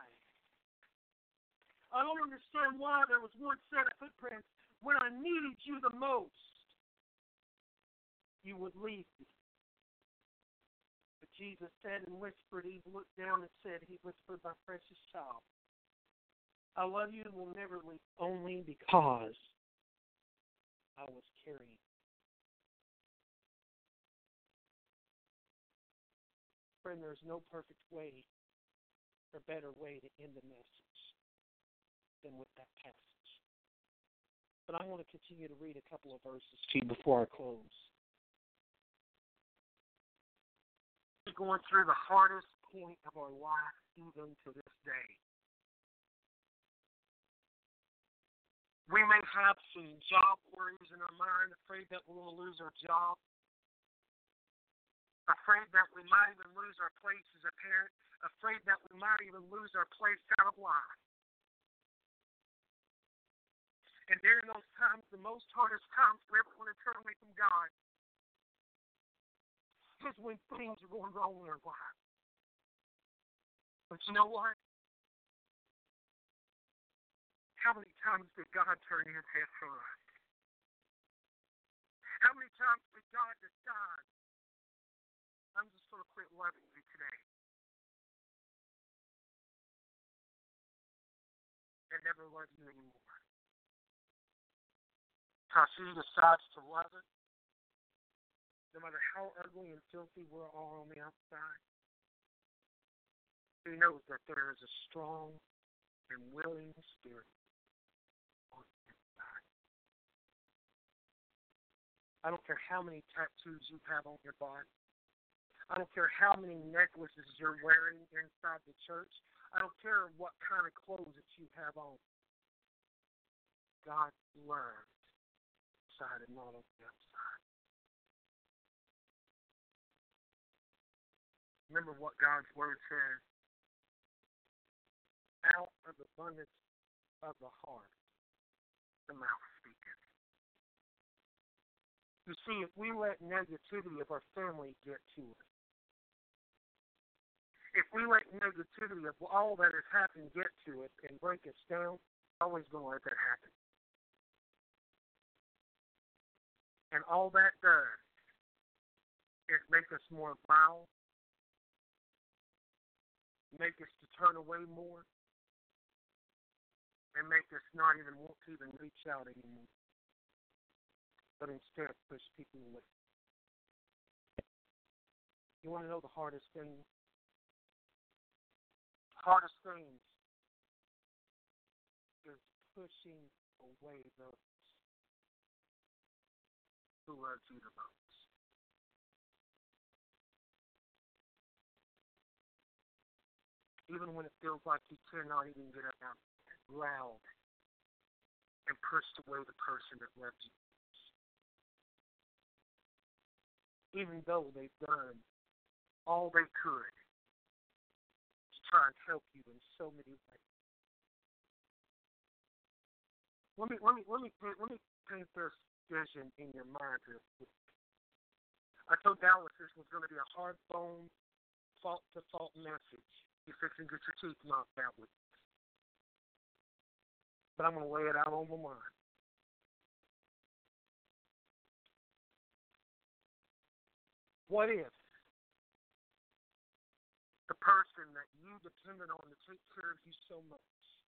I don't understand why there was one set of footprints when I needed you the most. You would leave me. But Jesus said and whispered, He looked down and said, He whispered, my precious child, I love you and will never leave, only because I was carrying. Friend, there's no perfect way or better way to end the message than with that passage. But I want to continue to read a couple of verses to you before I close. We're going through the hardest point of our life even to this day. We may have some job worries in our mind, afraid that we're going to lose our job, afraid that we might even lose our place as a parent, afraid that we might even lose our place out of life. And during those times, the most hardest times we ever want to turn away from God is when things are going wrong in our life. But you know what? How many times did God turn his head for us? How many times did God decide, I'm just going to quit loving you today, and never love you anymore? Because he decides to love it, no matter how ugly and filthy we're all on the outside. He knows that there is a strong and willing spirit on the inside. I don't care how many tattoos you have on your body. I don't care how many necklaces you're wearing inside the church. I don't care what kind of clothes that you have on. God loves inside and not on the outside. Remember what God's word says. Out of the abundance of the heart, the mouth speaketh. You see, if we let negativity of our family get to us, if we let negativity of all that has happened get to us and break us down, we're always going to let that happen. And all that does is make us more vile, make us to turn away more, and make us not even want to even reach out anymore, but instead push people away. You want to know the hardest thing? Hardest things is pushing away those who love you the most. Even when it feels like you cannot even get out loud and pushed away the person that loves you. Even though they've done all they could to try and help you in so many ways. Let me paint this vision in your mind real quick. I told Dallas this was going to be a hard-bone, fault-to-fault message. You're fixing to get your teeth knocked out with it. But I'm going to lay it out on my mind. What if the person that you depended on to take care of you so much,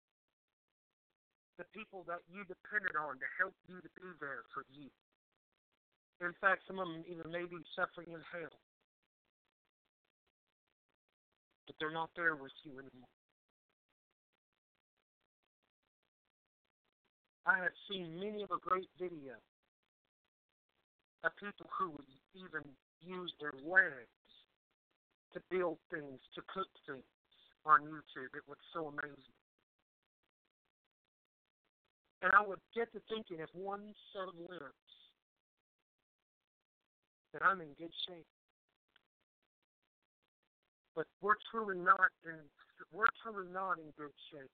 the people that you depended on to help you to be there for you, in fact, some of them even may be suffering in hell, but they're not there with you anymore. I have seen many of a great video of people who would even use their legs to build things, to cook things on YouTube. It was so amazing. And I would get to thinking, if one set of limbs, that I'm in good shape. But we're truly not in good shape.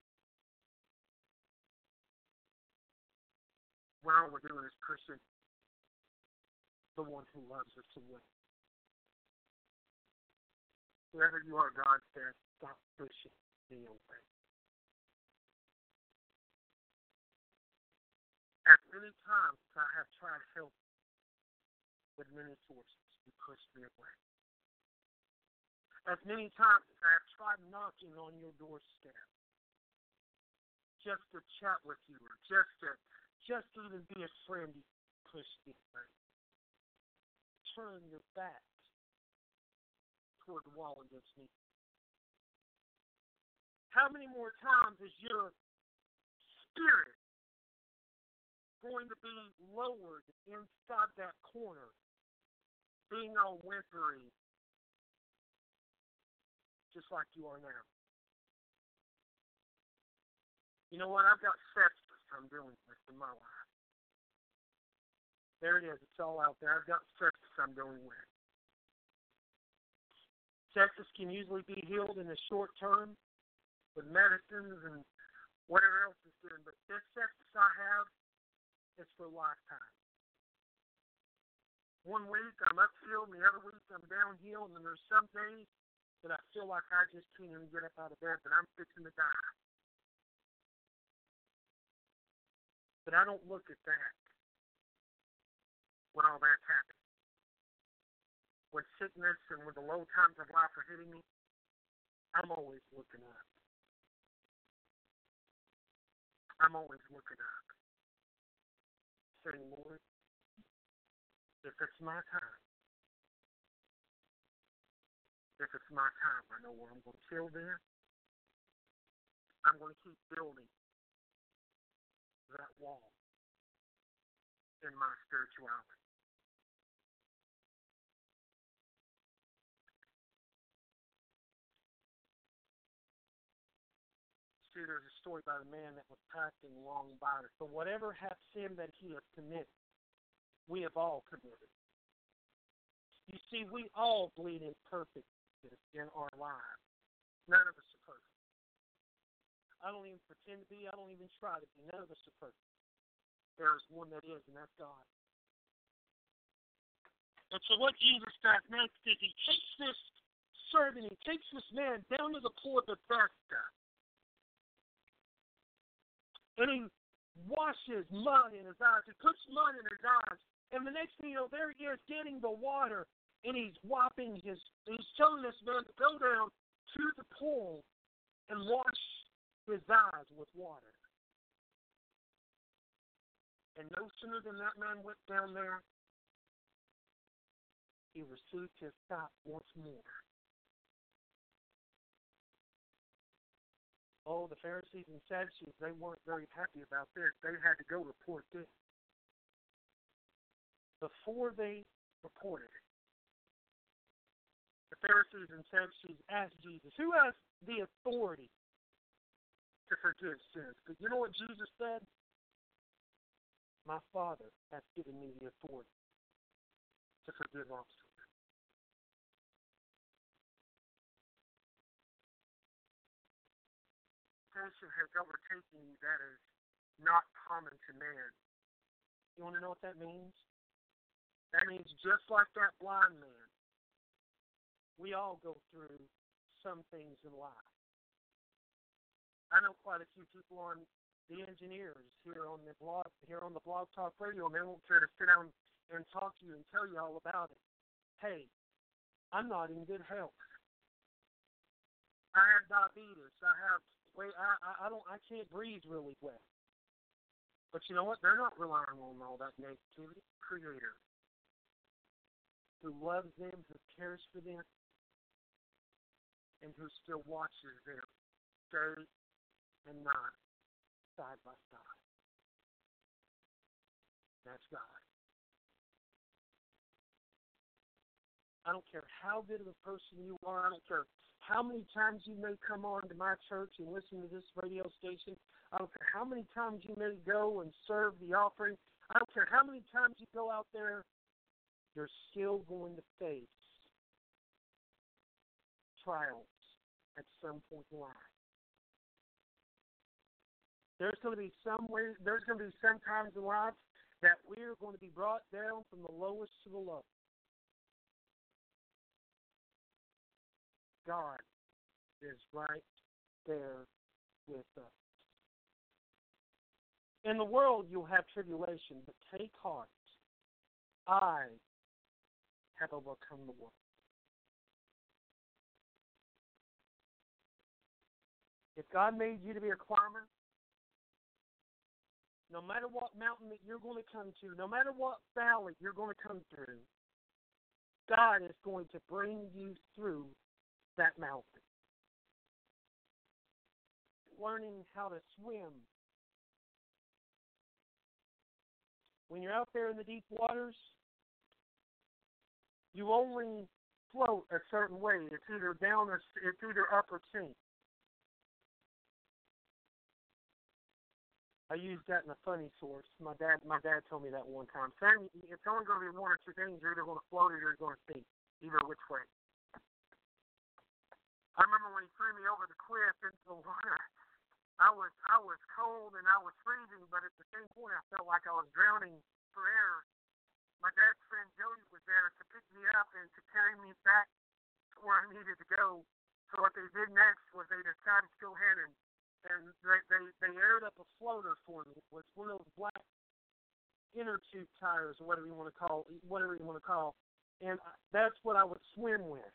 When all we're doing is pushing the one who loves us away. Wherever you are, God says, stop pushing me away. As many times I have tried help with many forces, you pushed me away. As many times I have tried knocking on your doorstep just to chat with you or just to even be a friend, you push me away. Turn your back toward the wall against me. How many more times is your spirit going to be lowered inside that corner, being all whimpering, just like you are now? You know what? I've got sepsis I'm dealing with in my life. There it is. It's all out there. I've got sepsis I'm dealing with. Sepsis can usually be healed in the short term with medicines and whatever else is doing. But this sepsis I have is for a lifetime. One week I'm uphill, and the other week I'm downhill, and then there's some days that I feel like I just can't even get up out of bed, but I'm fixing to die. But I don't look at that when all that's happening. When sickness and when the low times of life are hitting me, I'm always looking up. I'm always looking up. Saying, Lord, if it's my time, I know where I'm going to kill them. I'm going to keep building that wall in my spirituality. See, there's a story about a man that was passing along by us. For whatever hath sin that he has committed, we have all committed. You see, we all bleed imperfect in our lives. None of us are perfect. I don't even pretend to be. I don't even try to be. None of us are perfect. There is one that is, and that's God. And so what Jesus does next is he takes this servant, he takes this man down to the pool of Bethesda, and he washes mud in his eyes. He puts mud in his eyes. And the next thing you know, there he is getting the water. And he's telling this man to go down to the pool and wash his eyes with water. And no sooner than that man went down there, he received his sight once more. Oh, the Pharisees and Sadducees, they weren't very happy about this. They had to go report this. Before they reported it, the Pharisees and Sadducees asked Jesus, who has the authority to forgive sins? But you know what Jesus said? My Father has given me the authority to forgive all sins. Passion has overtaken you that is not common to man. You want to know what that means? That means just like that blind man, we all go through some things in life. I know quite a few people on the engineers here on the Blog Talk Radio, and they won't care to sit down and talk to you and tell you all about it. Hey, I'm not in good health. I have diabetes. I can't breathe really well. But you know what? They're not relying on all that negativity. Creator, who loves them, who cares for them, and who still watches them day and night, side by side. That's God. I don't care how good of a person you are. I don't care how many times you may come on to my church and listen to this radio station. I don't care how many times you may go and serve the offering. I don't care how many times you go out there. You're still going to face trials at some point in life. There's going to be some times in life that we're going to be brought down from the lowest to the low. God is right there with us. In the world you'll have tribulation, but take heart. I have overcome the world. If God made you to be a climber, no matter what mountain that you're going to come to, no matter what valley you're going to come through, God is going to bring you through that mountain. Learning how to swim. When you're out there in the deep waters, you only float a certain way. It's either down or it's either up or sink. I used that in a funny source. My dad told me that one time. Son, it's only going to be one or two things. You're either going to float or you're going to sink. Either which way. I remember when he threw me over the cliff into the water. I was cold and I was freezing, but at the same point, I felt like I was drowning for air. My dad's friend Jody was there to pick me up and to carry me back to where I needed to go. So what they did next was they decided to go ahead and they aired up a floater for me. It was one of those black inner tube tires, or whatever you want to call. And that's what I would swim with.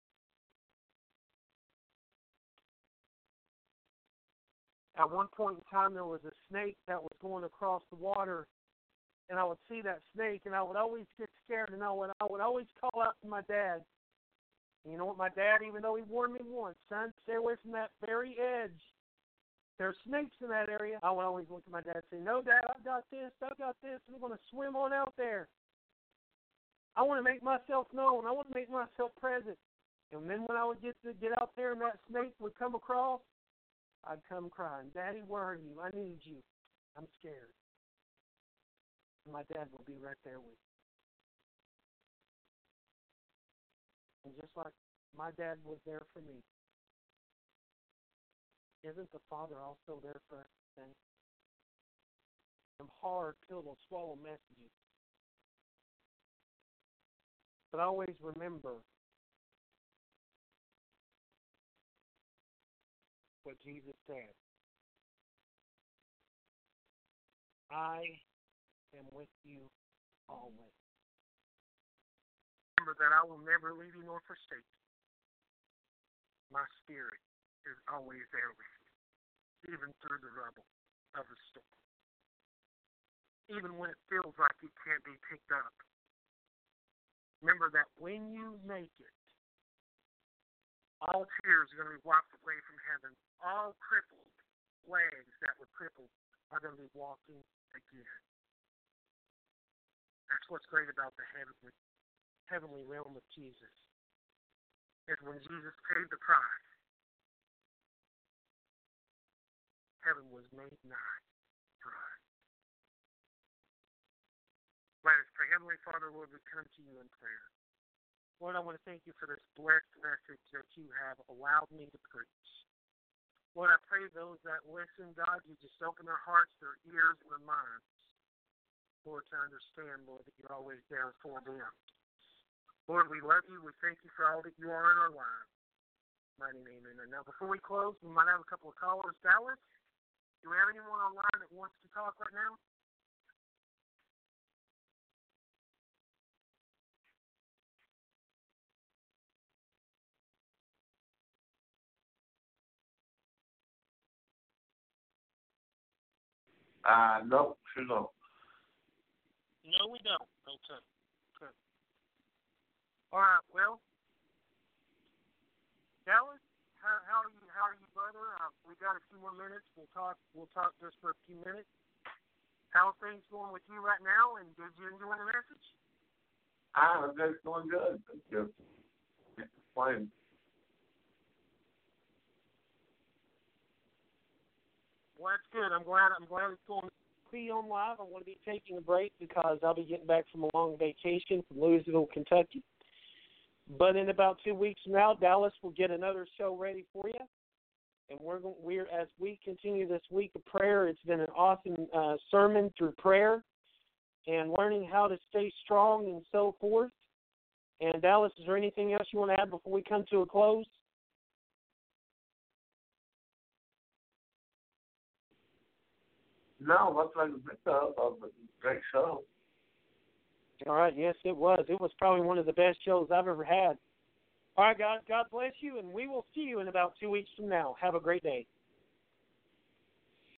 At one point in time, there was a snake that was going across the water, and I would see that snake, and I would always get scared, and I would always call out to my dad. And you know what, my dad, even though he warned me once, son, stay away from that very edge. There are snakes in that area. I would always look at my dad and say, no, Dad, I've got this. I'm going to swim on out there. I want to make myself known. I want to make myself present. And then when I would get out there and that snake would come across, I'd come crying, Daddy, where are you? I need you. I'm scared. And my dad will be right there with me. And just like my dad was there for me, isn't the Father also there for us today? Some hard pill to swallow messages. But always remember what Jesus said. I am with you always. Remember that I will never leave you nor forsake you. My spirit is always there with you, even through the rubble of the storm. Even when it feels like it can't be picked up. Remember that when you make it, all tears are going to be wiped away from heaven. All crippled legs that were crippled are going to be walking again. That's what's great about the heavenly realm of Jesus. Is when Jesus paid the price, heaven was made nigh for us. Let us pray. Heavenly Father, Lord, we come to you in prayer. Lord, I want to thank you for this blessed message that you have allowed me to preach. Lord, I pray those that listen, God, you just open their hearts, their ears, and their minds, Lord, to understand, Lord, that you're always there for them. Lord, we love you. We thank you for all that you are in our lives. Mighty name, amen. Now, before we close, we might have a couple of callers. Dallas, do we have anyone online that wants to talk right now? No, sure don't. No, we don't. Okay. All right. Well, Dallas, how are you, brother? We got a few more minutes. We'll talk just for a few minutes. How are things going with you right now? And did you enjoy the message? It's going good. Just playing. Well, that's good. I'm glad it's going to be on live. I'm going to be taking a break because I'll be getting back from a long vacation from Louisville, Kentucky. But in about 2 weeks from now, Dallas will get another show ready for you. And we're as we continue this week of prayer, it's been an awesome sermon through prayer and learning how to stay strong and so forth. And Dallas, is there anything else you want to add before we come to a close? No, that's like a bit of a great show. All right, yes, it was. It was probably one of the best shows I've ever had. All right, God bless you, and we will see you in about 2 weeks from now. Have a great day.